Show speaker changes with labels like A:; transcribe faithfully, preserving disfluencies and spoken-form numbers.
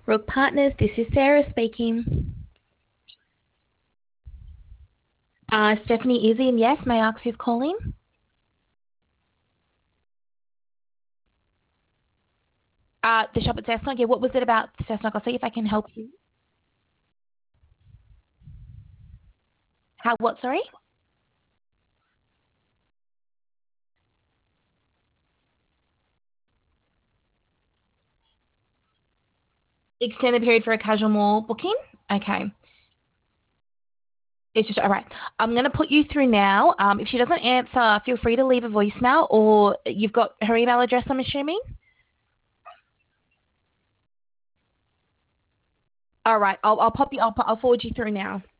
A: Rook Partners, this is Sarah speaking. Uh, Stephanie is in, yes. May I ask who's calling? Uh, the shop at Cessnock. Yeah, what was it about Cessnock? I'll see if I can help you. How, what, sorry? Extend the period for a casual mall booking? Okay. It's just, all right. I'm going to put you through now. Um, if she doesn't answer, feel free to leave a voicemail or you've got her email address, I'm assuming. All right. I'll, I'll pop you, I'll, I'll forward you through now.